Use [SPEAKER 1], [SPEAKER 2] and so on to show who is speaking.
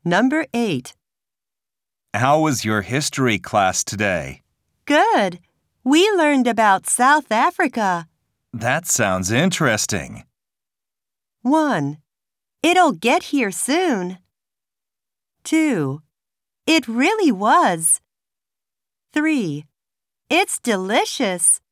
[SPEAKER 1] Number 8.
[SPEAKER 2] How was your history class today?
[SPEAKER 1] Good. We learned about South Africa.
[SPEAKER 2] That sounds interesting.
[SPEAKER 1] 1. It'll get here soon. 2. It really was. 3. It's delicious.